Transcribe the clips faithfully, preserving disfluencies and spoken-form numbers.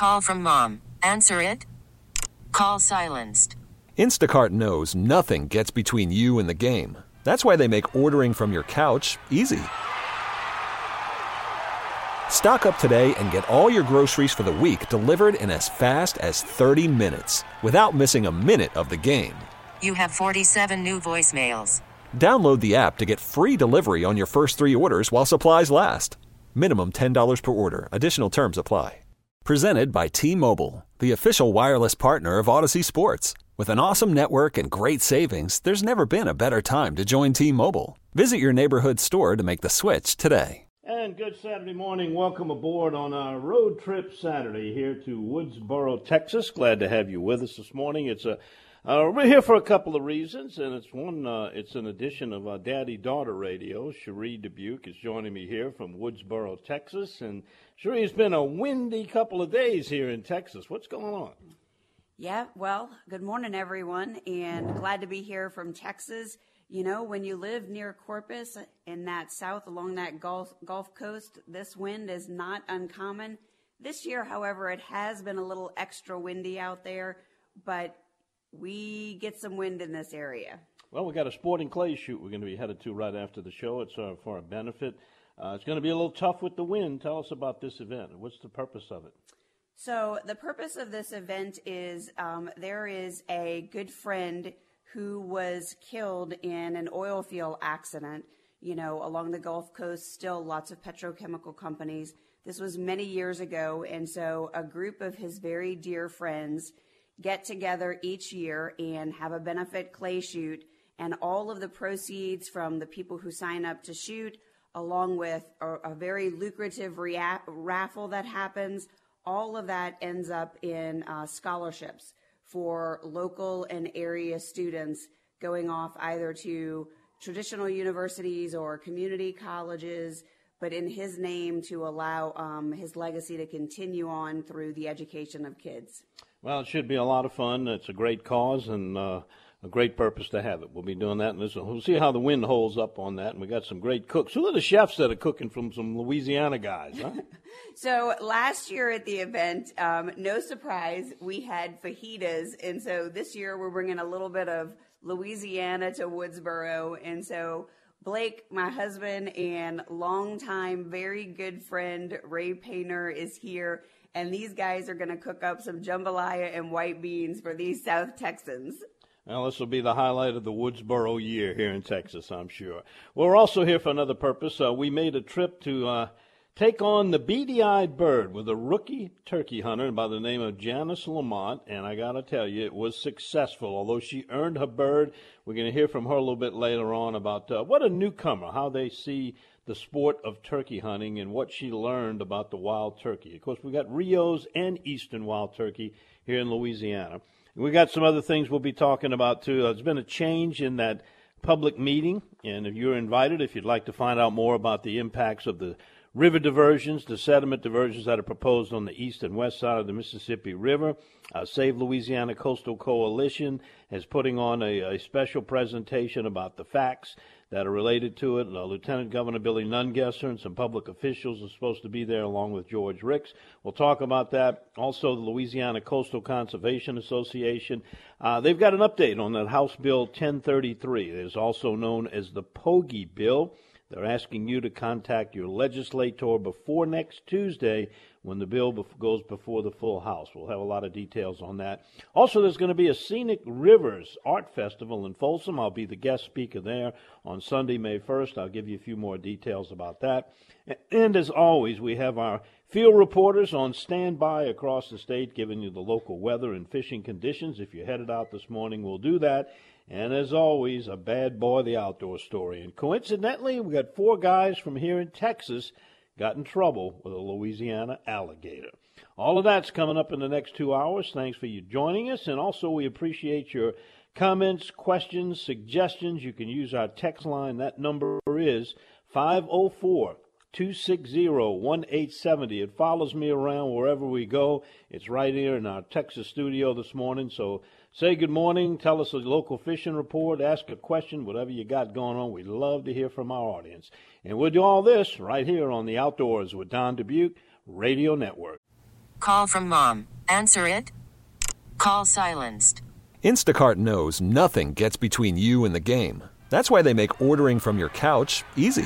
call from mom. Answer it. Call silenced. Instacart knows nothing gets between you and the game. That's why they make ordering from your couch easy. Stock up today and get all your groceries for the week delivered in as fast as thirty minutes without missing a minute of the game. You have forty-seven new voicemails. Download the app to get free delivery on your first three orders while supplies last. Minimum ten dollars per order. Additional terms apply. Presented by T-Mobile, the official wireless partner of Odyssey Sports. With an awesome network and great savings, there's never been a better time to join T-Mobile. Visit your neighborhood store to make the switch today. And good Saturday morning. Welcome aboard on our road trip Saturday here to Woodsboro, Texas. Glad to have you with us this morning. It's a uh, we're here for a couple of reasons, and it's one. Uh, it's an edition of uh, Daddy-Daughter Radio. Cherie Dubuque is joining me here from Woodsboro, Texas. And Cherie, it's been a windy couple of days here in Texas. What's going on? Yeah, well, good morning, everyone, and glad to be here from Texas. You know, when you live near Corpus in that south along that Gulf, Gulf Coast, this wind is not uncommon. This year, however, it has been a little extra windy out there, but we get some wind in this area. Well, we got a sporting clay shoot we're going to be headed to right after the show. It's uh, for a benefit. Uh, it's going to be a little tough with the wind. Tell us about this event. What's the purpose of it? So the purpose of this event is um, there is a good friend who was killed in an oil field accident, you know, along the Gulf Coast, still lots of petrochemical companies. This was many years ago, and so a group of his very dear friends get together each year and have a benefit clay shoot, and all of the proceeds from the people who sign up to shoot, along with a, a very lucrative rea- raffle that happens, all of that ends up in uh, scholarships for local and area students going off either to traditional universities or community colleges, but in his name to allow um, his legacy to continue on through the education of kids. Well, it should be a lot of fun. It's a great cause and uh, a great purpose to have it. We'll be doing that, and listen, we'll see how the wind holds up on that. And we got some great cooks. Who are the chefs that are cooking from some Louisiana guys, huh? So last year at the event, um, no surprise, we had fajitas, and so this year we're bringing a little bit of Louisiana to Woodsboro, and so Blake, my husband and longtime very good friend Ray Painter is here, and these guys are going to cook up some jambalaya and white beans for these South Texans. Well, this will be the highlight of the Woodsboro year here in Texas, I'm sure. We're also here for another purpose. Uh, we made a trip to uh, take on the beady-eyed bird with a rookie turkey hunter by the name of Janice Lamont, and I got to tell you, it was successful. Although she earned her bird, we're going to hear from her a little bit later on about uh, what a newcomer, how they see the sport of turkey hunting and what she learned about the wild turkey. Of course, we got Rio's and Eastern wild turkey here in Louisiana. We got some other things we'll be talking about, too. There's been a change in that public meeting, and if you're invited, if you'd like to find out more about the impacts of the river diversions, the sediment diversions that are proposed on the east and west side of the Mississippi River, uh, Save Louisiana Coastal Coalition is putting on a, a special presentation about the facts that are related to it. Uh, Lieutenant Governor Billy Nungesser and some public officials are supposed to be there along with George Ricks. We'll talk about that. Also, the Louisiana Coastal Conservation Association. Uh, they've got an update on that House Bill ten thirty-three. It is also known as the Pogey Bill. They're asking you to contact your legislator before next Tuesday when the bill bef- goes before the full House. We'll have a lot of details on that. Also, there's going to be a Scenic Rivers Art Festival in Folsom. I'll be the guest speaker there on Sunday, May first. I'll give you a few more details about that. And as always, we have our field reporters on standby across the state giving you the local weather and fishing conditions. If you're headed out this morning, we'll do that. And as always, a bad boy, the outdoor story. And coincidentally, we got four guys from here in Texas got in trouble with a Louisiana alligator. All of that's coming up in the next two hours. Thanks for you joining us. And also, we appreciate your comments, questions, suggestions. You can use our text line. That number is five oh four, two six zero, one eight seven zero. It follows me around wherever we go. It's right here in our Texas studio this morning. So say good morning, tell us a local fishing report, ask a question, whatever you got going on. We'd love to hear from our audience. And we'll do all this right here on the Outdoors with Don Dubuque Radio Network. Call from mom. Answer it. Call silenced. Instacart knows nothing gets between you and the game. That's why they make ordering from your couch easy.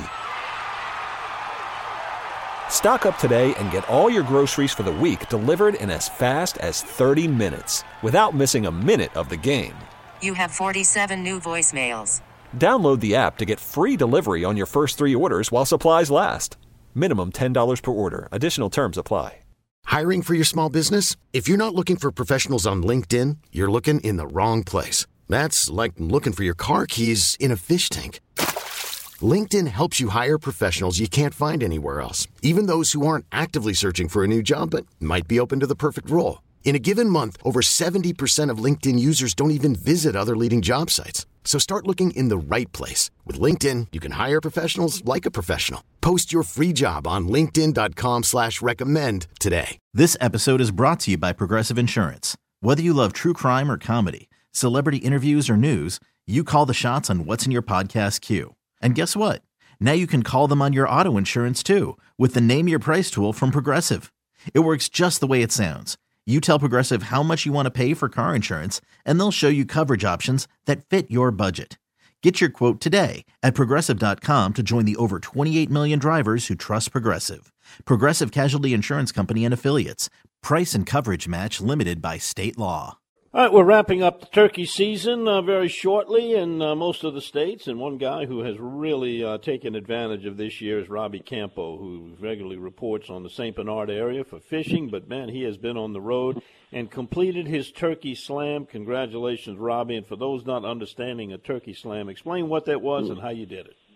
Stock up today and get all your groceries for the week delivered in as fast as thirty minutes without missing a minute of the game. You have forty-seven new voicemails. Download the app to get free delivery on your first three orders while supplies last. Minimum ten dollars per order. Additional terms apply. Hiring for your small business? If you're not looking for professionals on LinkedIn, you're looking in the wrong place. That's like looking for your car keys in a fish tank. LinkedIn helps you hire professionals you can't find anywhere else, even those who aren't actively searching for a new job but might be open to the perfect role. In a given month, over seventy percent of LinkedIn users don't even visit other leading job sites. So start looking in the right place. With LinkedIn, you can hire professionals like a professional. Post your free job on linkedin.com slash recommend today. This episode is brought to you by Progressive Insurance. Whether you love true crime or comedy, celebrity interviews or news, you call the shots on what's in your podcast queue. And guess what? Now you can call them on your auto insurance too with the Name Your Price tool from Progressive. It works just the way it sounds. You tell Progressive how much you want to pay for car insurance, and they'll show you coverage options that fit your budget. Get your quote today at Progressive dot com to join the over twenty-eight million drivers who trust Progressive. Progressive Casualty Insurance Company and Affiliates. Price and coverage match limited by state law. All right, we're wrapping up the turkey season uh, very shortly in uh, most of the states, and one guy who has really uh, taken advantage of this year is Robbie Campo, who regularly reports on the Saint Bernard area for fishing, but, man, he has been on the road and completed his turkey slam. Congratulations, Robbie, and for those not understanding a turkey slam, explain what that was and how you did it.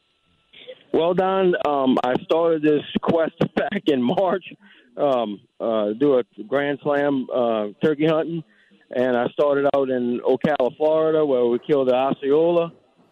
Well, Don, um, I started this quest back in March, um, uh, do a Grand Slam uh, turkey hunting. And I started out in Ocala, Florida, where we killed the Osceola.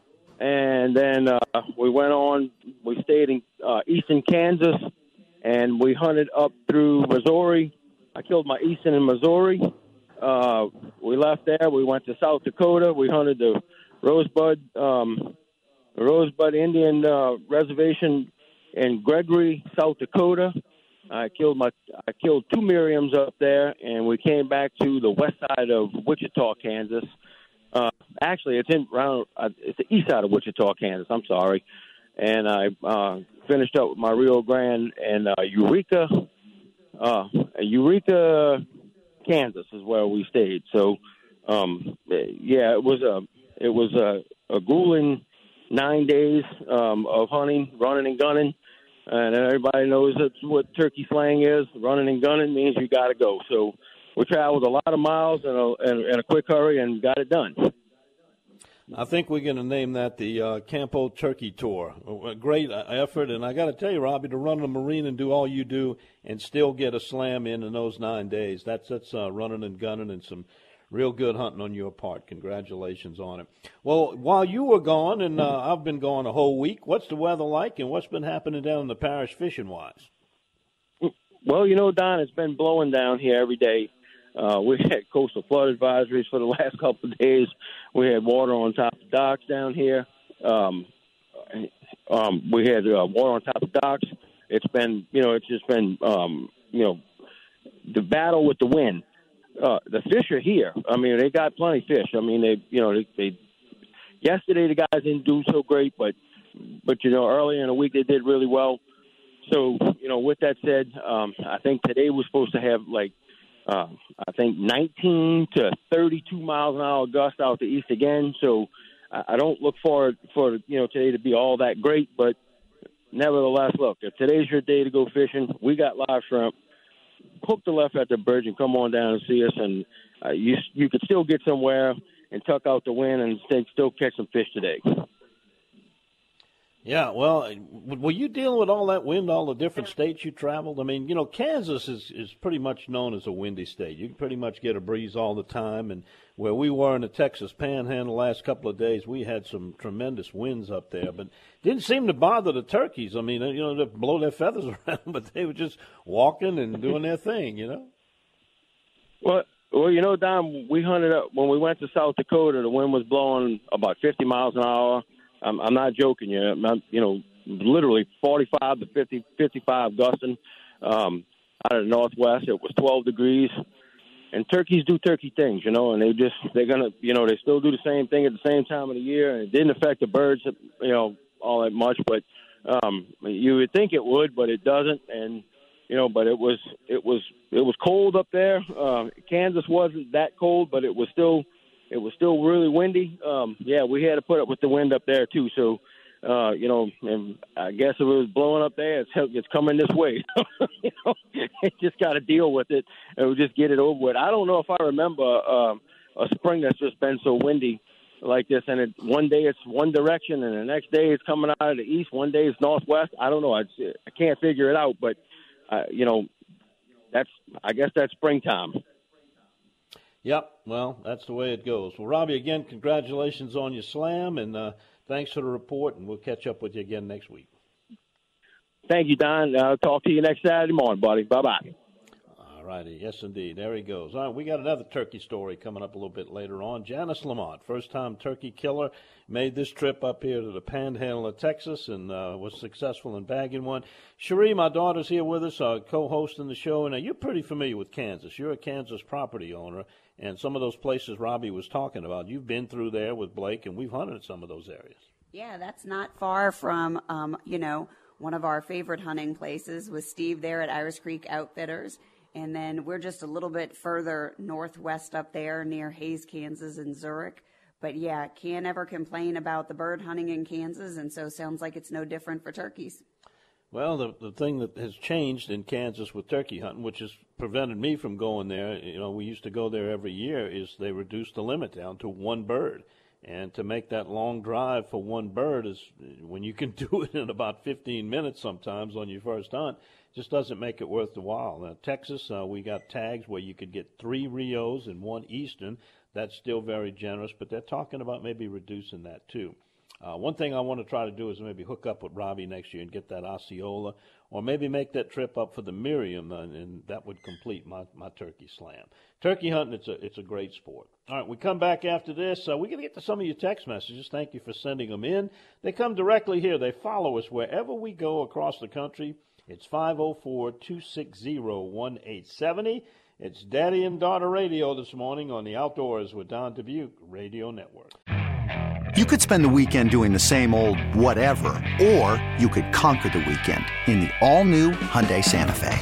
And then uh, we went on, we stayed in uh, eastern Kansas, and we hunted up through Missouri. I killed my eastern in Missouri. Uh, we left there. We went to South Dakota. We hunted the Rosebud, um, Rosebud Indian uh, Reservation in Gregory, South Dakota. I killed my I killed two Miriams up there, and we came back to the west side of Wichita, Kansas. Uh, actually, it's in around uh, it's the east side of Wichita, Kansas. I'm sorry, and I uh, finished up with my Rio Grande and uh, Eureka, uh, Eureka, Kansas is where we stayed. So, um, yeah, it was a it was a, a grueling nine days um, of hunting, running and gunning. And everybody knows that's what turkey slang is. Running and gunning means you got to go. So we traveled a lot of miles in a, in, in a quick hurry and got it done. I think we're going to name that the uh, Campo Turkey Tour. A great effort. And I got to tell you, Robbie, to run a marine and do all you do and still get a slam in in those nine days, that's, that's uh, running and gunning and some real good hunting on your part. Congratulations on it. Well, while you were gone, and uh, I've been gone a whole week, what's the weather like and what's been happening down in the parish fishing-wise? Well, you know, Don, it's been blowing down here every day. Uh, we had coastal flood advisories for the last couple of days. We had water on top of docks down here. Um, um, we had uh, water on top of docks. It's been, you know, it's just been, um, you know, the battle with the wind. Uh, the fish are here. I mean, they got plenty of fish. I mean, they, you know, they, they yesterday the guys didn't do so great, but, but, you know, earlier in the week they did really well. So, you know, with that said, um, I think today we're supposed to have like, uh, I think nineteen to thirty-two miles an hour gust out the east again. So I, I don't look forward for, you know, today to be all that great, but nevertheless, look, if today's your day to go fishing, we got live shrimp. Hook the left at the bridge and come on down and see us, and uh, you you could still get somewhere and tuck out the wind and stay, still catch some fish today. Yeah, well, were you dealing with all that wind, all the different states you traveled? I mean, you know, Kansas is, is pretty much known as a windy state. You can pretty much get a breeze all the time, and where we were in the Texas Panhandle the last couple of days, we had some tremendous winds up there, but didn't seem to bother the turkeys. I mean, you know, they blow their feathers around, but they were just walking and doing their thing, you know? Well, well, you know, Don, we hunted up when we went to South Dakota. The wind was blowing about fifty miles an hour. I'm, I'm not joking you. I'm not, you know, literally forty-five to fifty, fifty-five gusting. Um, out of the Northwest. It was twelve degrees. And turkeys do turkey things, you know, and they just, they're going to, you know, they still do the same thing at the same time of the year. And it didn't affect the birds, you know, all that much. But um, you would think it would, but it doesn't. And, you know, but it was, it was, it was cold up there. Uh, Kansas wasn't that cold, but it was still, it was still really windy. Um, yeah, we had to put up with the wind up there, too. So, Uh, you know, and I guess if it was blowing up there, it's, it's coming this way. you know, just got to deal with it and we'll just get it over with. I don't know if I remember uh, a spring that's just been so windy like this. And it, one day it's one direction and the next day it's coming out of the east. One day it's northwest. I don't know. I, I can't figure it out. But, uh, you know, that's I guess that's springtime. Yep. Well, that's the way it goes. Well, Robbie, again, congratulations on your slam, and uh, thanks for the report, and we'll catch up with you again next week. Thank you, Don. I'll talk to you next Saturday morning, buddy. Bye-bye. All righty. Yes, indeed. There he goes. All right, we got another turkey story coming up a little bit later on. Janice Lamont, first-time turkey killer, made this trip up here to the Panhandle of Texas and uh, was successful in bagging one. Cherie, my daughter's here with us, uh, co-hosting the show. Now, you're pretty familiar with Kansas. You're a Kansas property owner, and some of those places Robbie was talking about, you've been through there with Blake, and we've hunted some of those areas. Yeah, that's not far from, um, you know, one of our favorite hunting places with Steve there at Iris Creek Outfitters. And then we're just a little bit further northwest up there near Hays, Kansas, and Zurich. But, yeah, can't ever complain about the bird hunting in Kansas, and so sounds like it's no different for turkeys. Well, the the thing that has changed in Kansas with turkey hunting, which has prevented me from going there, you know, we used to go there every year, is they reduced the limit down to one bird. And to make that long drive for one bird is, when you can do it in about fifteen minutes sometimes on your first hunt, just doesn't make it worth the while. Now, Texas, uh, we got tags where you could get three Rios and one Eastern. That's still very generous, but they're talking about maybe reducing that too. Uh, one thing I want to try to do is maybe hook up with Robbie next year and get that Osceola, or maybe make that trip up for the Miriam, and, and that would complete my, my turkey slam. Turkey hunting, it's a it's a great sport. All right, we come back after this. Uh, we're going to get to some of your text messages. Thank you for sending them in. They come directly here. They follow us wherever we go across the country. It's five oh four, two six zero, one eight seven zero. It's Daddy and Daughter Radio this morning on the Outdoors with Don Dubuque Radio Network. You could spend the weekend doing the same old whatever, or you could conquer the weekend in the all-new Hyundai Santa Fe.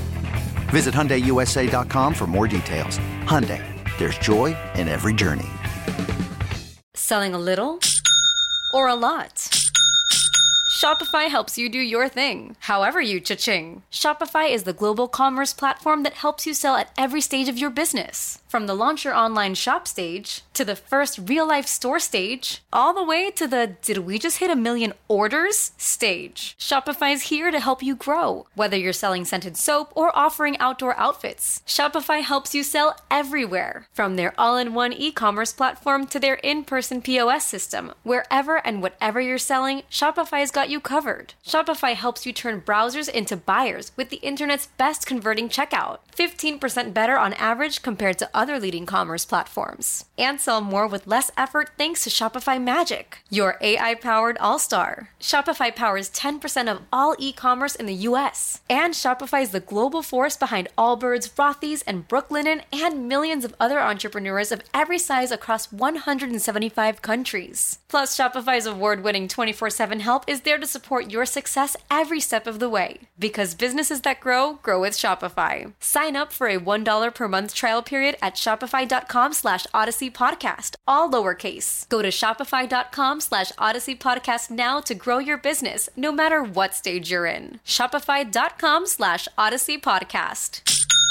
Visit Hyundai U S A dot com for more details. Hyundai, there's joy in every journey. Selling a little or a lot? Shopify helps you do your thing, however you cha-ching. Shopify is the global commerce platform that helps you sell at every stage of your business. From the launch your online shop stage, to the first real-life store stage, all the way to the did we just hit a million orders stage. Shopify's here to help you grow. Whether you're selling scented soap or offering outdoor outfits, Shopify helps you sell everywhere. From their all-in-one e-commerce platform to their in-person P O S system, wherever and whatever you're selling, Shopify's got you covered. Shopify helps you turn browsers into buyers with the internet's best converting checkout. fifteen percent better on average compared to other leading commerce platforms. And sell more with less effort thanks to Shopify Magic, your A I-powered all-star. Shopify powers ten percent of all e-commerce in the U S. And Shopify is the global force behind Allbirds, Rothy's, and Brooklinen, and millions of other entrepreneurs of every size across one hundred seventy-five countries. Plus, Shopify's award-winning twenty-four seven help is there to support your success every step of the way. Because businesses that grow, grow with Shopify. Sign up for a one dollar per month trial period at shopify.com slash Odyssey Podcast, all lowercase. Go to shopify.com slash Odyssey Podcast now to grow your business, no matter what stage you're in. Shopify.com slash Odyssey Podcast.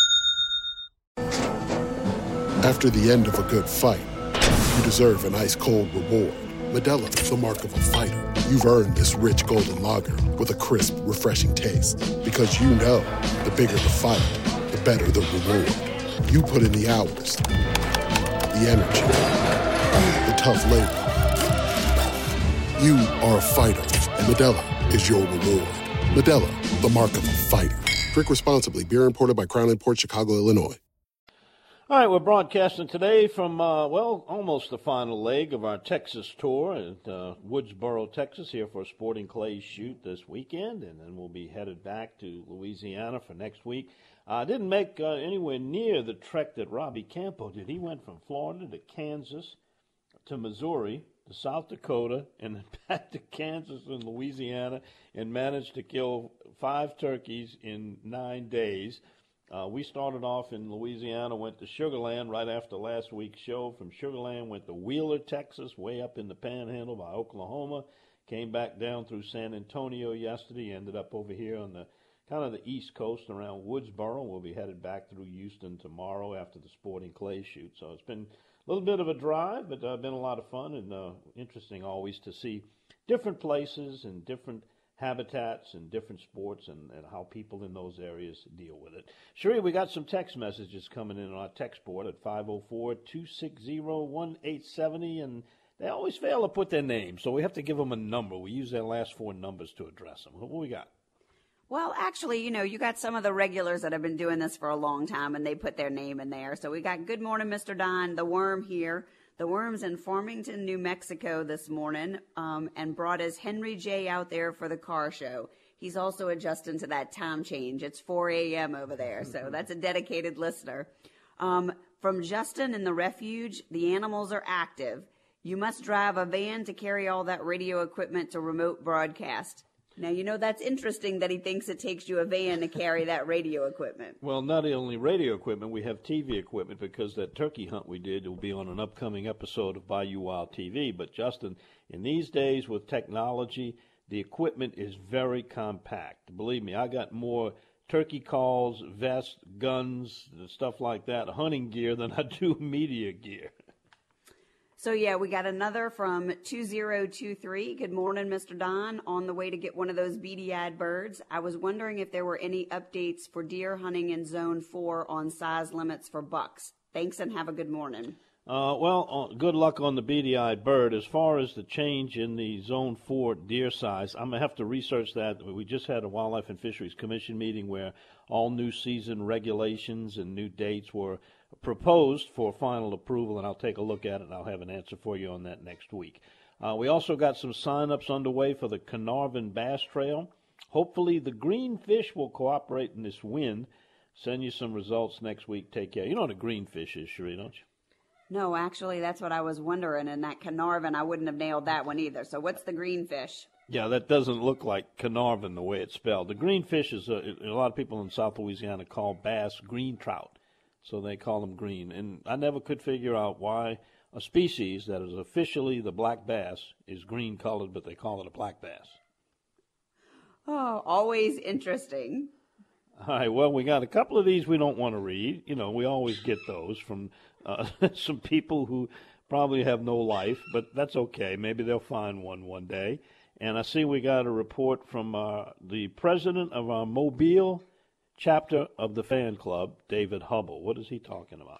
After the end of a good fight, you deserve an ice-cold reward. Modelo is the mark of a fighter. You've earned this rich golden lager with a crisp, refreshing taste. Because you know, the bigger the fight, the better the reward. You put in the hours, the energy, the tough labor. You are a fighter, and Modelo is your reward. Modelo, the mark of a fighter. Drink responsibly. Beer imported by Crown Imports, Chicago, Illinois. All right, we're broadcasting today from, uh, well, almost the final leg of our Texas tour at uh, Woodsboro, Texas, here for a Sporting Clays shoot this weekend, and then we'll be headed back to Louisiana for next week. I uh, didn't make uh, anywhere near the trek that Robbie Campo did. He went from Florida to Kansas to Missouri to South Dakota and then back to Kansas and Louisiana and managed to kill five turkeys in nine days. Uh, we started off in Louisiana, went to Sugar Land right after last week's show. From Sugar Land, went to Wheeler, Texas, way up in the Panhandle by Oklahoma. Came back down through San Antonio yesterday, ended up over here on the kind of the East Coast around Woodsboro. We'll be headed back through Houston tomorrow after the Sporting Clays shoot. So it's been a little bit of a drive, but uh, been a lot of fun and uh, interesting always to see different places and different habitats and different sports and, and how people in those areas deal with it. Sheree, we got some text messages coming in on our text board at five oh four, two six zero, one eight seven zero, and they always fail to put their name, so we have to give them a number. We use their last four numbers to address them. What we got? Well, actually, you know, you got some of the regulars that have been doing this for a long time, and they put their name in there. So we got Good Morning, Mister Don, the Worm here. The Worm's in Farmington, New Mexico this morning, um, and brought his Henry J out there for the car show. He's also adjusting to that time change. It's four a.m. over there, so that's a dedicated listener. Um, from Justin in the Refuge, the animals are active. You must drive a van to carry all that radio equipment to remote broadcast. Now, you know, that's interesting that he thinks it takes you a van to carry that radio equipment. Well, not only radio equipment, we have T V equipment because that turkey hunt we did will be on an upcoming episode of Bayou Wild T V. But, Justin, in these days with technology, the equipment is very compact. Believe me, I got more turkey calls, vests, guns, stuff like that, hunting gear than I do media gear. So, yeah, we got another from two zero two three. Good morning, Mister Don. On the way to get one of those beady-eyed birds. I was wondering if there were any updates for deer hunting in Zone four on size limits for bucks. Thanks and have a good morning. Uh, well, uh, good luck on the beady-eyed bird. As far as the change in the Zone four deer size, I'm going to have to research that. We just had a Wildlife and Fisheries Commission meeting where all new season regulations and new dates were proposed for final approval, and I'll take a look at it, and I'll have an answer for you on that next week. Uh, we also got some sign-ups underway for the Carnarvon Bass Trail. Hopefully the green fish will cooperate in this wind. Send you some results next week. Take care. You know what a green fish is, Sheree, don't you? No, actually, that's what I was wondering, and that Carnarvon, I wouldn't have nailed that one either. So what's the green fish? Yeah, that doesn't look like Carnarvon the way it's spelled. The green fish is a, a lot of people in South Louisiana call bass green trout. So they call them green. And I never could figure out why a species that is officially the black bass is green colored, but they call it a black bass. Oh, always interesting. All right, well, we got a couple of these we don't want to read. You know, we always get those from uh, some people who probably have no life, but that's okay. Maybe they'll find one one day. And I see we got a report from uh, the president of our Mobile chapter of the fan club, David Hubble. What is he talking about?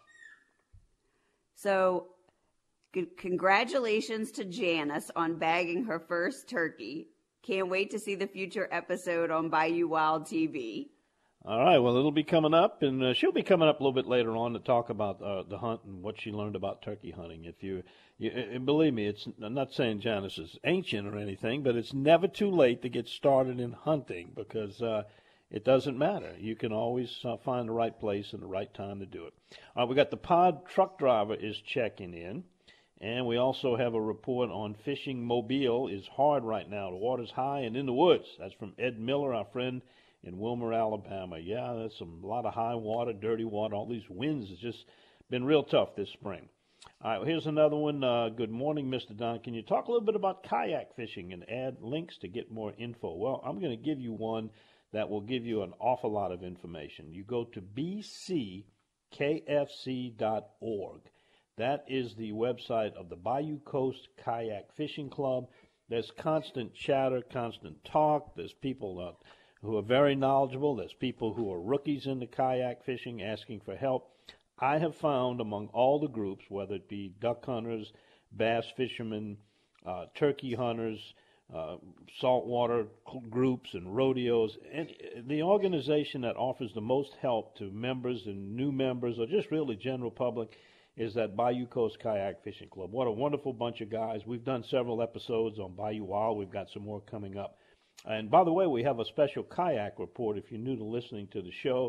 So, c- congratulations to Janice on bagging her first turkey. Can't wait to see the future episode on Bayou Wild T V. All right, well, it'll be coming up, and uh, she'll be coming up a little bit later on to talk about uh, the hunt and what she learned about turkey hunting. If you, you and believe me, it's I'm not saying Janice is ancient or anything, but it's never too late to get started in hunting because uh, it doesn't matter. You can always uh, find the right place and the right time to do it. All right, we got the pod truck driver is checking in, and we also have a report on fishing Mobile is hard right now. The water's high and in the woods. That's from Ed Miller, our friend in Wilmer, Alabama. Yeah, there's some, a lot of high water, dirty water. All these winds has just been real tough this spring. All right, well, here's another one. Uh, good morning, Mister Don. Can you talk a little bit about kayak fishing and add links to get more info? Well, I'm going to give you one that will give you an awful lot of information. You go to b c k f c dot org. That is the website of the Bayou Coast Kayak Fishing Club. There's constant chatter, constant talk. There's people uh, who are very knowledgeable. There's people who are rookies in the kayak fishing asking for help. I have found among all the groups, whether it be duck hunters, bass fishermen, uh, turkey hunters, uh, saltwater groups and rodeos, and the organization that offers the most help to members and new members or just really general public is that Bayou Coast Kayak Fishing Club. What a wonderful bunch of guys. We've done several episodes on Bayou Wild. We've got some more coming up. And by the way, we have a special kayak report if you're new to listening to the show.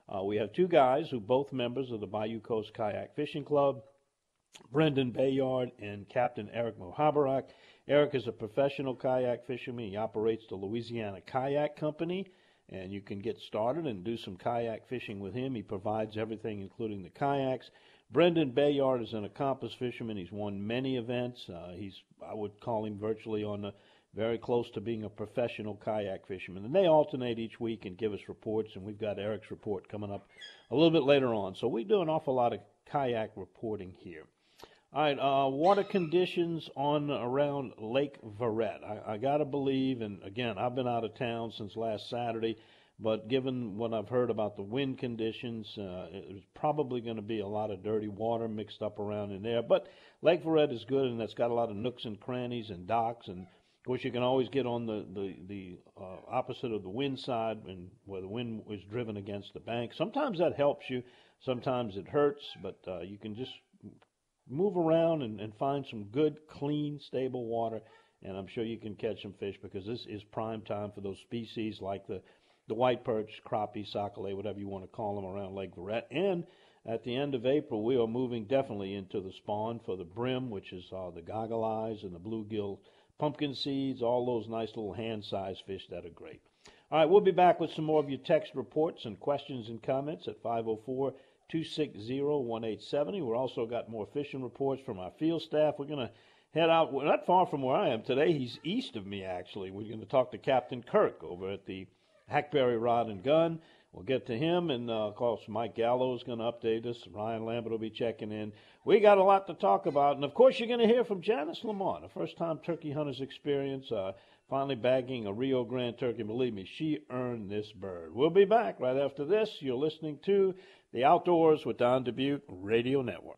Uh, we have two guys who both members of the Bayou Coast Kayak Fishing Club, Brendan Bayard and Captain Eric Mohabarak. Eric is a professional kayak fisherman. He operates the Louisiana Kayak Company, and you can get started and do some kayak fishing with him. He provides everything, including the kayaks. Brendan Bayard is an accomplished fisherman. He's won many events. Uh, he's, I would call him virtually on the very close to being a professional kayak fisherman. And they alternate each week and give us reports, and we've got Eric's report coming up a little bit later on. So we do an awful lot of kayak reporting here. All right, uh, water conditions on around Lake Verret. I, I got to believe, and again, I've been out of town since last Saturday, but given what I've heard about the wind conditions, uh, it's probably going to be a lot of dirty water mixed up around in there. But Lake Verret is good, and it's got a lot of nooks and crannies and docks, and of course, you can always get on the, the, the uh, opposite of the wind side and where the wind is driven against the bank. Sometimes that helps you. Sometimes it hurts, but uh, you can just move around and, and find some good, clean, stable water, and I'm sure you can catch some fish because this is prime time for those species like the, the white perch, crappie, sac-a-lait, whatever you want to call them around Lake Verret. And at the end of April, we are moving definitely into the spawn for the brim, which is uh, the goggle eyes and the bluegill pumpkin seeds, all those nice little hand-sized fish that are great. All right, we'll be back with some more of your text reports and questions and comments at five oh four, two six zero, one eight seven zero. We've also got more fishing reports from our field staff. We're going to head out, we're not far from where I am today. He's east of me, actually. We're going to talk to Captain Kirk over at the Hackberry Rod and Gun. We'll get to him, and uh, of course, Mike Gallo is going to update us. Ryan Lambert will be checking in. We got a lot to talk about, and of course, you're going to hear from Janice Lamont, a first-time turkey hunter's experience, uh, finally bagging a Rio Grande turkey. Believe me, she earned this bird. We'll be back right after this. You're listening to The Outdoors with Don Dubuque Radio Network.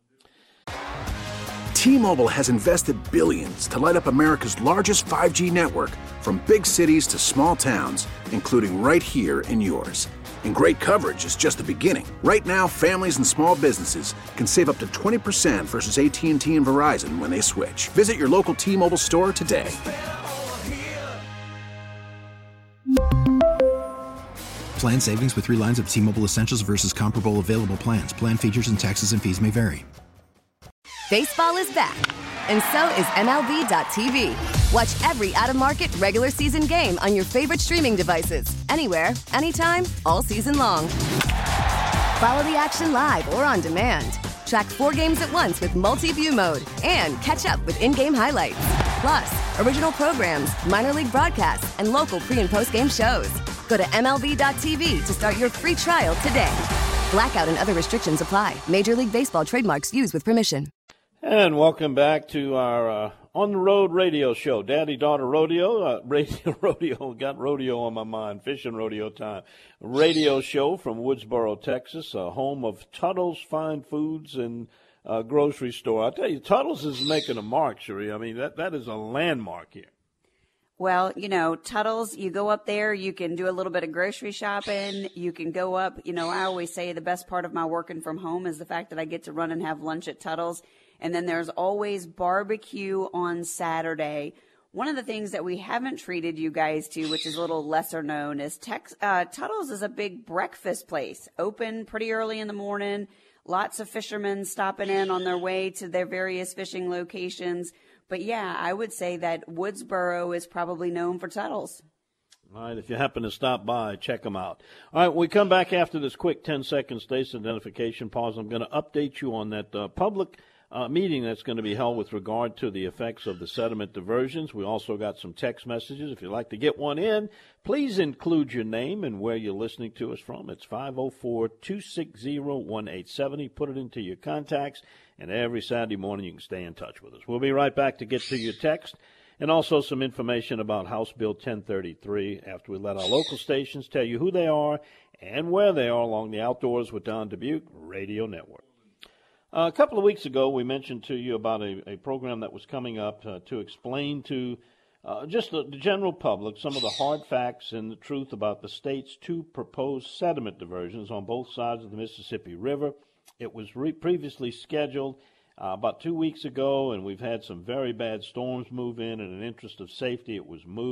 T-Mobile has invested billions to light up America's largest five G network, from big cities to small towns, including right here in yours. And great coverage is just the beginning. Right now, families and small businesses can save up to twenty percent versus A T and T and Verizon when they switch. Visit your local T-Mobile store today. Plan savings with three lines of T-Mobile Essentials versus comparable available plans. Plan features and taxes and fees may vary. Baseball is back, and so is M L B dot T V. Watch every out-of-market regular season game on your favorite streaming devices, anywhere, anytime, all season long. Follow the action live or on demand. Track four games at once with multi-view mode and catch up with in-game highlights. Plus, original programs, minor league broadcasts, and local pre- and post-game shows. Go to M L B dot T V to start your free trial today. Blackout and other restrictions apply. Major League Baseball trademarks used with permission. And welcome back to our uh, on-the-road radio show, Daddy-Daughter Rodeo. Uh, radio, rodeo, got rodeo on my mind, fishing rodeo time. Radio show from Woodsboro, Texas, a home of Tuttle's Fine Foods and uh, Grocery Store. I tell you, Tuttle's is making a mark, Cherie. I mean, that, that is a landmark here. Well, you know, Tuttle's, you go up there, you can do a little bit of grocery shopping. You can go up, you know, I always say the best part of my working from home is the fact that I get to run and have lunch at Tuttle's. And then there's always barbecue on Saturday. One of the things that we haven't treated you guys to, which is a little lesser known, is Tex, uh, Tuttle's is a big breakfast place, open pretty early in the morning. Lots of fishermen stopping in on their way to their various fishing locations. But, yeah, I would say that Woodsboro is probably known for Tuttle's. All right, if you happen to stop by, check them out. All right, when we come back after this quick ten-second station identification pause, I'm going to update you on that uh, public uh, meeting that's going to be held with regard to the effects of the sediment diversions. We also got some text messages. If you'd like to get one in, please include your name and where you're listening to us from. It's five oh four, two six zero, one eight seven zero. Put it into your contacts, and every Saturday morning you can stay in touch with us. We'll be right back to get to your text and also some information about House Bill ten thirty-three after we let our local stations tell you who they are and where they are along the Outdoors with Don Dubuque Radio Network. Uh, a couple of weeks ago, we mentioned to you about a, a program that was coming up uh, to explain to uh, just the, the general public some of the hard facts and the truth about the state's two proposed sediment diversions on both sides of the Mississippi River. It was re- previously scheduled uh, about two weeks ago, and we've had some very bad storms move in, and in the interest of safety, it was moved.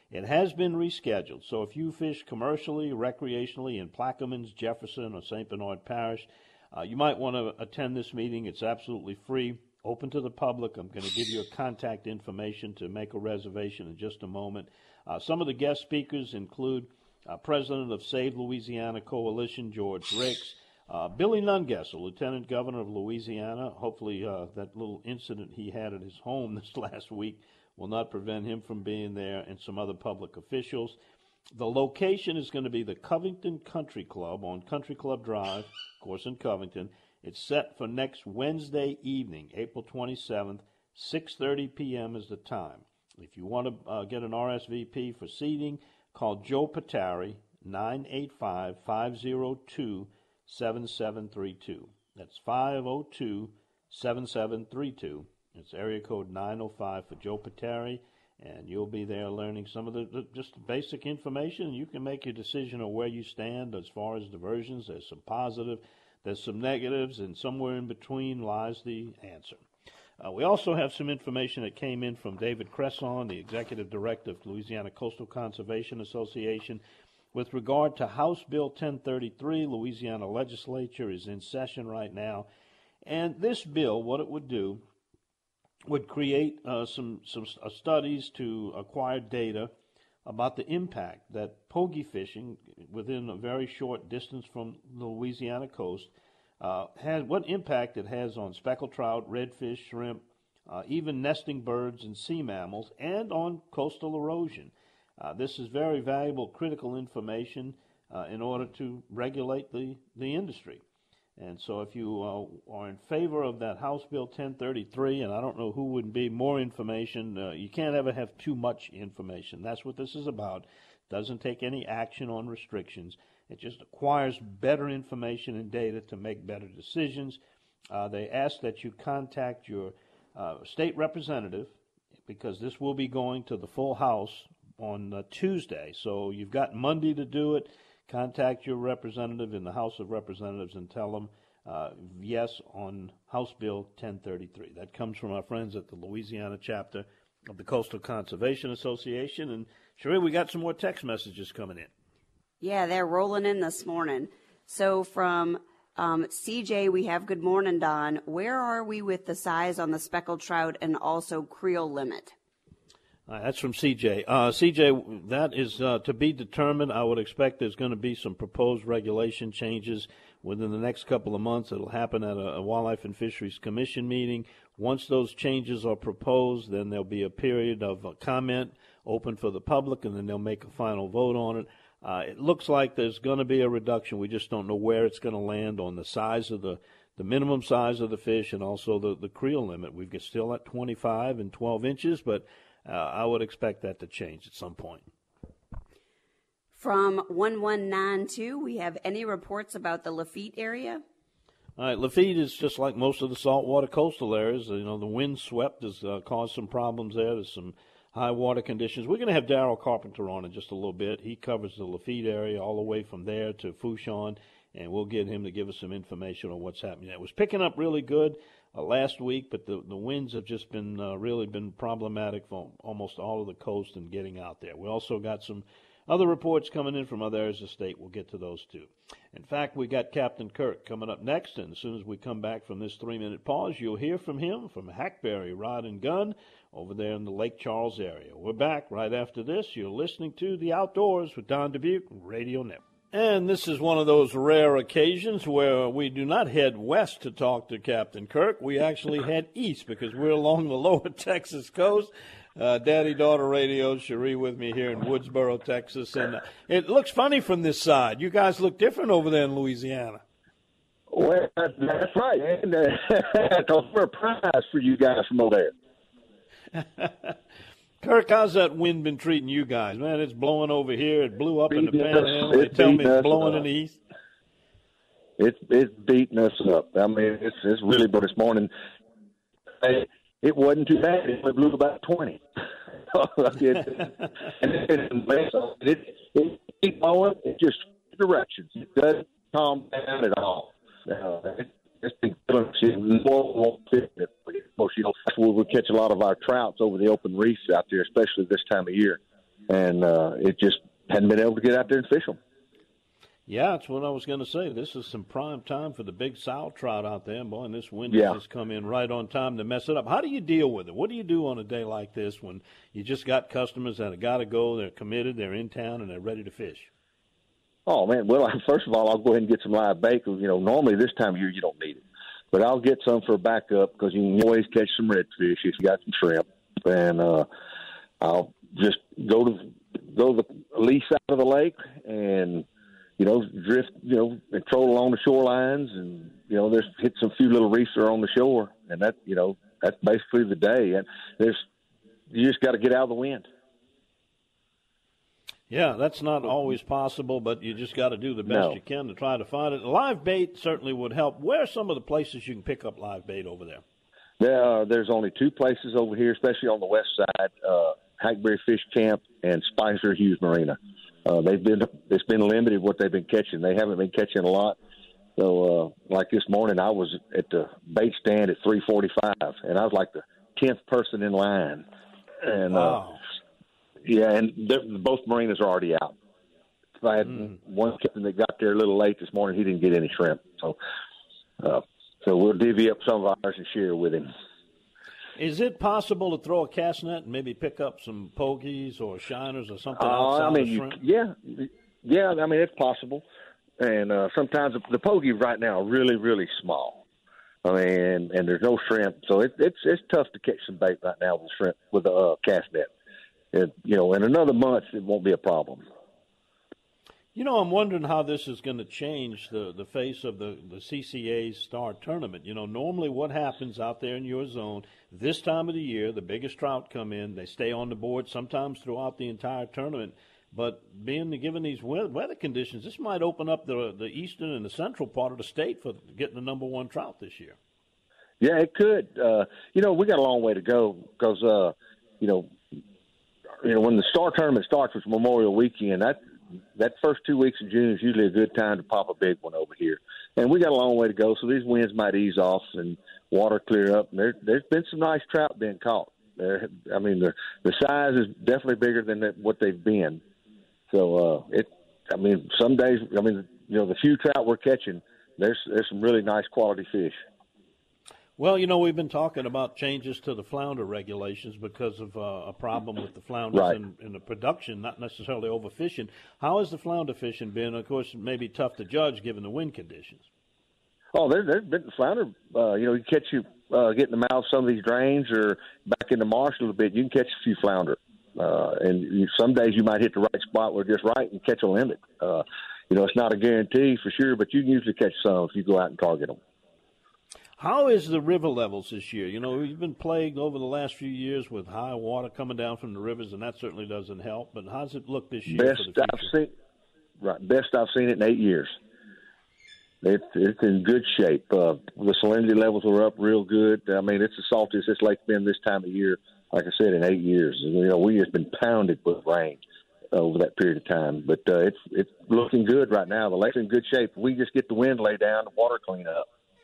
It has been rescheduled, so if you fish commercially, recreationally in Plaquemines, Jefferson, or Saint Bernard Parish, uh, you might want to attend this meeting. It's absolutely free, open to the public. I'm going to give you a contact information to make a reservation in just a moment. Uh, some of the guest speakers include uh, President of Save Louisiana Coalition, George Ricks, uh, Billy Nungesser, Lieutenant Governor of Louisiana. Hopefully uh, that little incident he had at his home this last week will not prevent him from being there, and some other public officials. The location is going to be the Covington Country Club on Country Club Drive, of course, in Covington. It's set for next Wednesday evening, April twenty-seventh, six thirty p.m. is the time. If you want to uh, get an R S V P for seating, call Joe Patari, nine eight five, five oh two, seven seven three two. That's five oh two, seven seven three two. It's area code nine oh five for Joe Patari, and you'll be there learning some of the, the just basic information. You can make your decision on where you stand as far as diversions. There's some positive, there's some negatives, and somewhere in between lies the answer. Uh, we also have some information that came in from David Cresson, the Executive Director of Louisiana Coastal Conservation Association. With regard to House Bill ten thirty-three, Louisiana legislature is in session right now. And this bill, what it would do, would create uh, some, some uh, studies to acquire data about the impact that pogie fishing within a very short distance from the Louisiana coast uh, has, what impact it has on speckled trout, redfish, shrimp, uh, even nesting birds and sea mammals, and on coastal erosion. Uh, this is very valuable, critical information uh, in order to regulate the, the industry. And so if you uh, are in favor of that House Bill ten thirty-three, and I don't know who would be more information, uh, you can't ever have too much information. That's what this is about. It doesn't take any action on restrictions. It just acquires better information and data to make better decisions. Uh, they ask that you contact your uh, state representative, because this will be going to the full House on uh, Tuesday. So you've got Monday to do it. Contact your representative in the House of Representatives and tell them uh, yes on House Bill ten thirty-three. That comes from our friends at the Louisiana chapter of the Coastal Conservation Association. And Cherie, we got some more text messages coming in. Yeah, they're rolling in this morning. So from um, C J, we have good morning, Don. Where are we with the size on the speckled trout and also creel limit? Uh, that's from C J. Uh, C J, that is uh, to be determined. I would expect there's going to be some proposed regulation changes within the next couple of months. It'll happen at a, a Wildlife and Fisheries Commission meeting. Once those changes are proposed, then there'll be a period of uh, comment open for the public, and then they'll make a final vote on it. Uh, it looks like there's going to be a reduction. We just don't know where it's going to land on the size of the, the minimum size of the fish, and also the, the creel limit. We've got still at twenty-five and twelve inches, but Uh, I would expect that to change at some point. From one one nine two, we have any reports about the Lafitte area? All right, Lafitte is just like most of the saltwater coastal areas. You know, the wind swept has uh, caused some problems there. There's some high water conditions. We're going to have Darrell Carpenter on in just a little bit. He covers the Lafitte area all the way from there to Fourchon, and we'll get him to give us some information on what's happening. It was picking up really good uh, last week, but the, the winds have just been uh, really been problematic for almost all of the coast and getting out there. We also got some other reports coming in from other areas of the state. We'll get to those too. In fact, we got Captain Kirk coming up next, and as soon as we come back from this three-minute pause, you'll hear from him from Hackberry Rod and Gun over there in the Lake Charles area. We're back right after this. You're listening to The Outdoors with Don Dubuque, Radio Network. And this is one of those rare occasions where we do not head west to talk to Captain Kirk. We actually head east because we're along the lower Texas coast. Uh, Daddy-daughter radio, Cherie with me here in Woodsboro, Texas. And uh, it looks funny from this side. You guys look different over there in Louisiana. Well, that's right. And uh, it's a prize for you guys from over there. Kirk, how's that wind been treating you guys? Man, it's blowing over here. It blew up in the Beating panhandle. us- They it's tell me beating it's us blowing up. in the east. It's it's beating us up. I mean, it's it's really. But this morning, it, it wasn't too bad. It blew about twenty. it, and it, it, it, it keep blowing. It just directions. It doesn't calm down at all. Uh, it, it's been killing us. It won't fit it. Most, you know, that's where we catch a lot of our trouts over the open reefs out there, especially this time of year. and uh, it just hadn't been able to get out there and fish them. Yeah, that's what I was going to say. This is some prime time for the big sow trout out there. Boy, and this wind Yeah. has come in right on time to mess it up. How do you deal with it? What do you do on a day like this when you just got customers that have got to go, they're committed, they're in town, and they're ready to fish? Oh, man, well, first of all, I'll go ahead and get some live bait. 'Cause, you know, normally this time of year you don't need it. But I'll get some for a backup because you can always catch some redfish if you got some shrimp. And uh, I'll just go to go to the lee side of the lake and, you know, drift, you know, and troll along the shorelines and, you know, there's hit some few little reefs that are on the shore. And that, you know, that's basically the day. And there's, you just got to get out of the wind. Yeah, that's not always possible, but you just got to do the best No. you can to try to find it. Live bait certainly would help. Where are some of the places you can pick up live bait over there? There, uh, there's only two places over here, especially on the west side, uh, Hackberry Fish Camp and Spicer Hughes Marina. Uh, they've been it's been limited what they've been catching. They haven't been catching a lot. So, uh, like this morning, I was at the bait stand at three forty-five, and I was like the tenth person in line. And Wow. uh, yeah, and both marinas are already out. I had Mm. one captain that got there a little late this morning. He didn't get any shrimp, so uh, so we'll divvy up some of ours and share with him. Is it possible to throw a cast net and maybe pick up some pogies or shiners or something Uh, outside I mean, of you, shrimp? yeah, yeah. I mean, it's possible. And uh, sometimes the, the pogie right now are really, really small. I mean, and there's no shrimp, so it, it's it's tough to catch some bait right now with shrimp with a uh, cast net. It, you know, in another month, it won't be a problem. You know, I'm wondering how this is going to change the, the face of the, the C C A's Star Tournament. You know, normally what happens out there in your zone, this time of the year, the biggest trout come in, they stay on the board sometimes throughout the entire tournament. But being given these weather conditions, this might open up the the eastern and the central part of the state for getting the number one trout this year. Yeah, it could. Uh, you know, we got a long way to go because, uh, you know, you know, when the Star Tournament starts, which is Memorial Weekend, that that first two weeks of June is usually a good time to pop a big one over here. And we got a long way to go, so these winds might ease off and water clear up. And there, there's been some nice trout being caught. There, I mean, the the size is definitely bigger than that, what they've been. So uh, it, I mean, some days, I mean, you know, the few trout we're catching, there's there's some really nice quality fish. Well, you know, we've been talking about changes to the flounder regulations because of uh, a problem with the flounders Right. in, in the production, not necessarily overfishing. How has the flounder fishing been? Of course, it may be tough to judge given the wind conditions. Oh, there, there's been flounder. Uh, you know, you catch you uh, getting them out of some of these drains or back in the marsh a little bit. You can catch a few flounder, uh, and you, some days you might hit the right spot where just right and catch a limit. Uh, you know, it's not a guarantee for sure, but you can usually catch some if you go out and target them. How is the river levels this year? You know, we've been plagued over the last few years with high water coming down from the rivers, and that certainly doesn't help. But how's it look this year Best for the I've future? seen, right? Best I've seen it in eight years. It's it's in good shape. Uh, the salinity levels are up real good. I mean, it's the saltiest this lake's been this time of year. Like I said, in eight years. You know, we just been pounded with rain over that period of time. But uh, it's it's looking good right now. The lake's in good shape. We just get the wind lay down, the water clean up.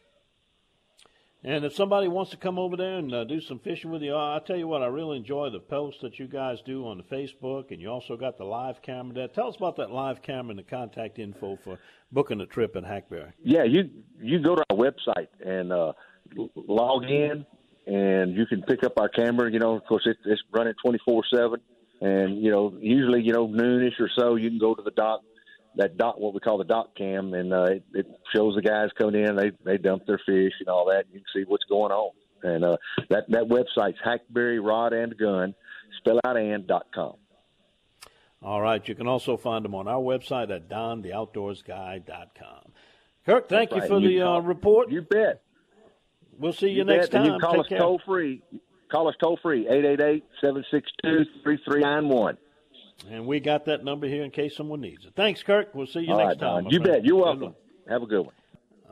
And if somebody wants to come over there and uh, do some fishing with you, I tell you what, I really enjoy the posts that you guys do on the Facebook, and you also got the live camera there. Tell us about that live camera and the contact info for booking a trip in Hackberry. Yeah, you you go to our website and uh, log in, and you can pick up our camera. You know, of course, it, it's running twenty-four seven, and you know, usually, you know, noonish or so, you can go to the dock. That dock, what we call the dock cam, and uh, it, it shows the guys coming in. They they dump their fish and all that. You can see what's going on. And uh, that that website's Hackberry Rod and Gun, spell out and dot com. All right, you can also find them on our website at don the outdoors guy dot com. Kirk, thank That's you right. for You the call- uh, report. You bet. We'll see you, You next bet. And time. you call Take us care. toll free. Call us toll free eight eight eight, seven six two, three three nine one. And we got that number here in case someone needs it. Thanks, Kirk. We'll see you All next right, time. Don. my You friend. bet. You're Good welcome. one. Have a good one.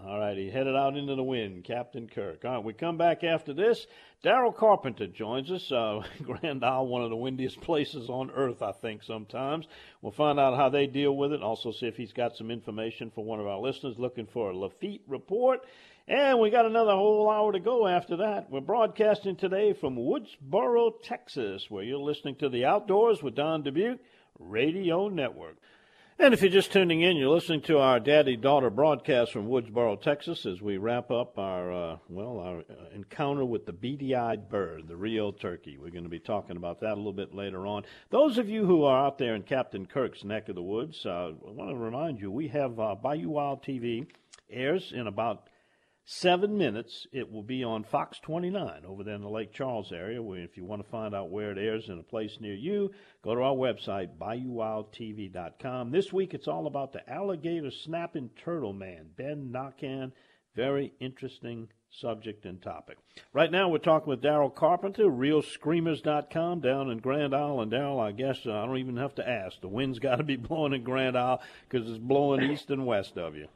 All right, he headed out into the wind, Captain Kirk. All right, we come back after this. Daryl Carpenter joins us. Uh, Grand Isle, one of the windiest places on earth, I think, sometimes. We'll find out how they deal with it. Also see if he's got some information for one of our listeners looking for a Lafitte report. And we got another whole hour to go after that. We're broadcasting today from Woodsboro, Texas, where you're listening to The Outdoors with Don Dubuque Radio Network. And if you're just tuning in, you're listening to our daddy-daughter broadcast from Woodsboro, Texas, as we wrap up our, uh, well, our uh, encounter with the beady-eyed bird, the Rio turkey. We're going to be talking about that a little bit later on. Those of you who are out there in Captain Kirk's neck of the woods, uh, I want to remind you, we have uh, Bayou Wild T V airs in about Seven minutes. It will be on Fox twenty-nine over there in the Lake Charles area. Where if you want to find out where it airs in a place near you, go to our website, bayou wild t v dot com. This week it's all about the alligator snapping turtle man, Ben Nakan. Very interesting subject and topic. Right now we're talking with Daryl Carpenter, real screamers dot com down in Grand Isle. And Daryl, I guess uh, I don't even have to ask. The wind's got to be blowing in Grand Isle because it's blowing east and west of you.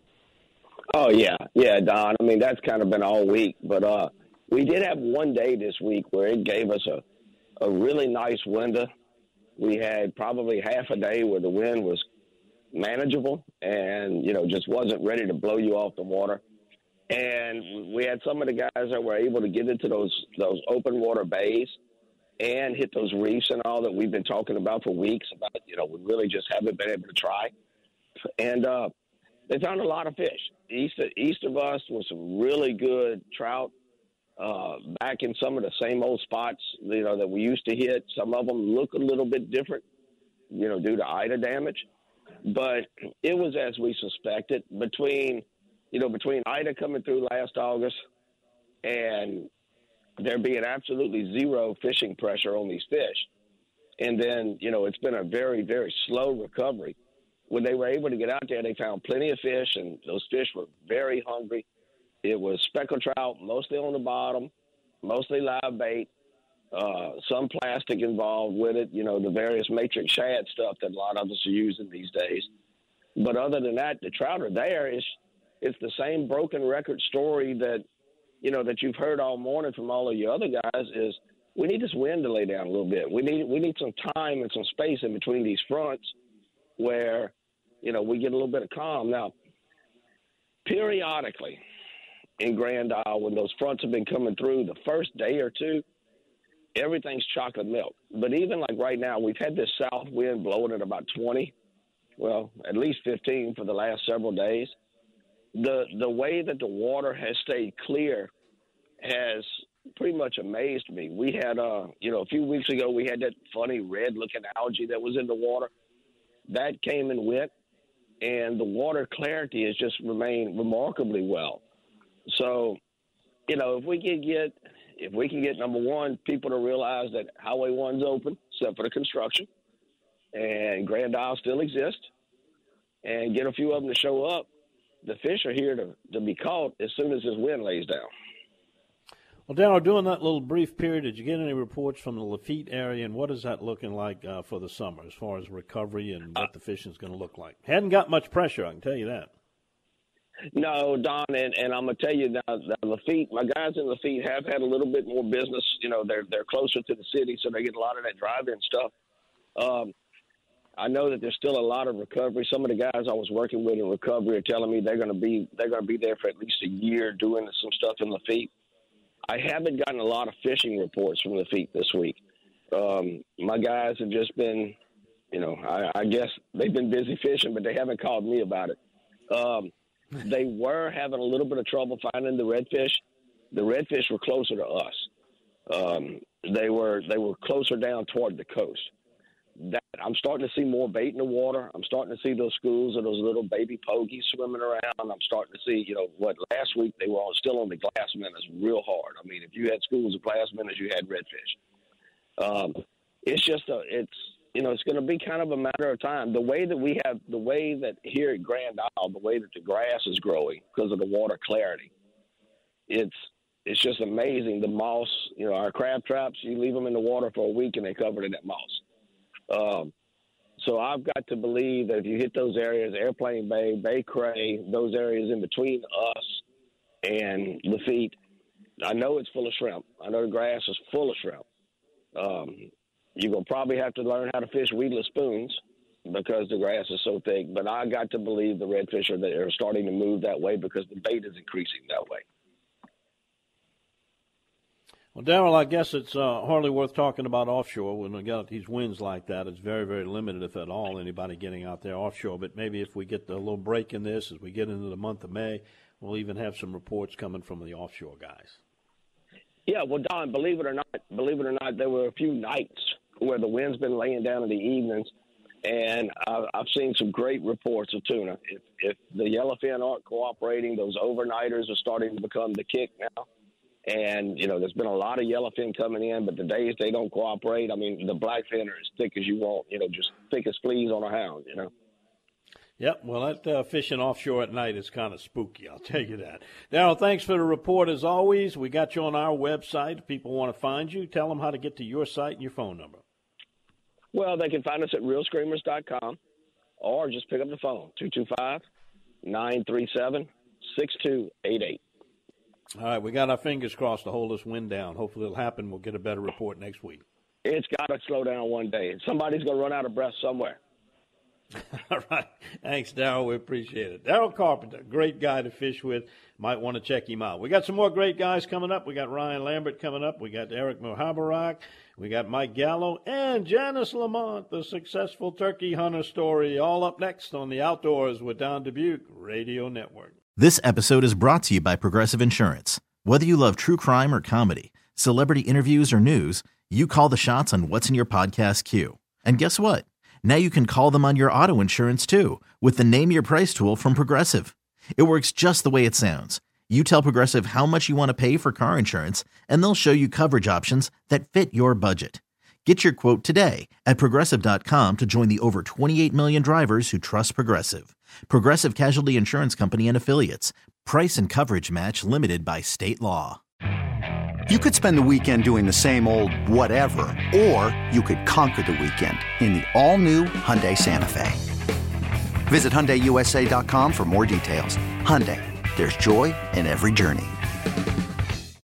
Oh, yeah. Yeah, Don. I mean, that's kind of been all week. But uh, we did have one day this week where it gave us a, a really nice window. We had probably half a day where the wind was manageable and, you know, just wasn't ready to blow you off the water. And we had some of the guys that were able to get into those those open water bays and hit those reefs and all that we've been talking about for weeks about, you know, we really just haven't been able to try. And uh, they found a lot of fish. East of, east of us was some really good trout uh, back in some of the same old spots, you know, that we used to hit. Some of them look a little bit different, you know, due to Ida damage. But it was as we suspected between, you know, between Ida coming through last August and there being absolutely zero fishing pressure on these fish. And then, you know, it's been a very, very slow recovery. When they were able to get out there, they found plenty of fish, and those fish were very hungry. It was speckled trout, mostly on the bottom, mostly live bait, uh, some plastic involved with it, you know, the various matrix shad stuff that a lot of us are using these days. But other than that, the trout are there. It's, it's the same broken record story that, you know, that you've heard all morning from all of your other guys is we need this wind to lay down a little bit. We need we need some time and some space in between these fronts where, you know, we get a little bit of calm. Now, periodically in Grand Isle, when those fronts have been coming through, the first day or two, everything's chocolate milk. But even like right now, we've had this south wind blowing at about twenty, well, at least fifteen for the last several days. The the way that the water has stayed clear has pretty much amazed me. We had, uh, you know, a few weeks ago, we had that funny red-looking algae that was in the water. That came and went, and the water clarity has just remained remarkably well. So, you know, if we can get, if we can get, number one, people to realize that Highway one's open, except for the construction, and Grand Isle still exists, and get a few of them to show up, the fish are here to, to be caught as soon as this wind lays down. Well, Daryl, during that little brief period, did you get any reports from the Lafitte area, and what is that looking like uh, for the summer as far as recovery and what the fishing is going to look like? Hadn't got much pressure, I can tell you that. No, Don, and, and I'm going to tell you now, that Lafitte, my guys in Lafitte have had a little bit more business. You know, they're they're closer to the city, so they get a lot of that drive-in stuff. Um, I know that there's still a lot of recovery. Some of the guys I was working with in recovery are telling me they're going to be they're going to be there for at least a year doing some stuff in Lafitte. I haven't gotten a lot of fishing reports from Lafitte this week. Um, my guys have just been, you know, I, I guess they've been busy fishing, but they haven't called me about it. Um, they were having a little bit of trouble finding the redfish. The redfish were closer to us. Um, they were they were closer down toward the coast. That, I'm starting to see more bait in the water. I'm starting to see those schools of those little baby pogies swimming around. I'm starting to see, you know, what last week they were on, still on the glass minnows real hard. I mean, if you had schools of glass minnows, you had redfish. Um, it's just a, it's, you know, it's going to be kind of a matter of time. The way that we have, the way that here at Grand Isle, the way that the grass is growing because of the water clarity, it's, it's just amazing. The moss, you know, our crab traps, you leave them in the water for a week and they covered in that moss. Um, So I've got to believe that if you hit those areas, Airplane Bay, Bay Cray, those areas in between us and Lafitte, I know it's full of shrimp. I know the grass is full of shrimp. Um, you're going to probably have to learn how to fish weedless spoons because the grass is so thick. But I got to believe the redfish are, are starting to move that way because the bait is increasing that way. Well, Darrell, I guess it's uh, hardly worth talking about offshore. When we got these winds like that, it's very, very limited, if at all, anybody getting out there offshore. But maybe if we get a little break in this as we get into the month of May, we'll even have some reports coming from the offshore guys. Yeah, well, Don, believe it or not, believe it or not, there were a few nights where the wind's been laying down in the evenings, and I've, I've seen some great reports of tuna. If, if the yellowfin aren't cooperating, those overnighters are starting to become the kick now. And, you know, there's been a lot of yellowfin coming in, but the days they don't cooperate, I mean, the blackfin are as thick as you want, you know, just thick as fleas on a hound, you know. Yep, well, that uh, fishing offshore at night is kind of spooky, I'll tell you that. Darrell, thanks for the report as always. We got you on our website. If people want to find you, tell them how to get to your site and your phone number. Well, they can find us at real screamers dot com or just pick up the phone, two two five, nine three seven, six two eight eight. All right, we got our fingers crossed to hold this wind down. Hopefully it'll happen. We'll get a better report next week. It's got to slow down one day. Somebody's going to run out of breath somewhere. All right. Thanks, Darrell. We appreciate it. Darrell Carpenter, great guy to fish with. Might want to check him out. We got some more great guys coming up. We got Ryan Lambert coming up. We got Eric Mohabarak. We got Mike Gallo and Janice Lamont, the successful turkey hunter story, all up next on the Outdoors with Don Dubuque Radio Network. This episode is brought to you by Progressive Insurance. Whether you love true crime or comedy, celebrity interviews or news, you call the shots on what's in your podcast queue. And guess what? Now you can call them on your auto insurance too with the Name Your Price tool from Progressive. It works just the way it sounds. You tell Progressive how much you want to pay for car insurance, and they'll show you coverage options that fit your budget. Get your quote today at Progressive dot com to join the over twenty-eight million drivers who trust Progressive. Progressive Casualty Insurance Company and Affiliates. Price and coverage match limited by state law. You could spend the weekend doing the same old whatever, or you could conquer the weekend in the all-new Hyundai Santa Fe. Visit Hyundai U S A dot com for more details. Hyundai, there's joy in every journey.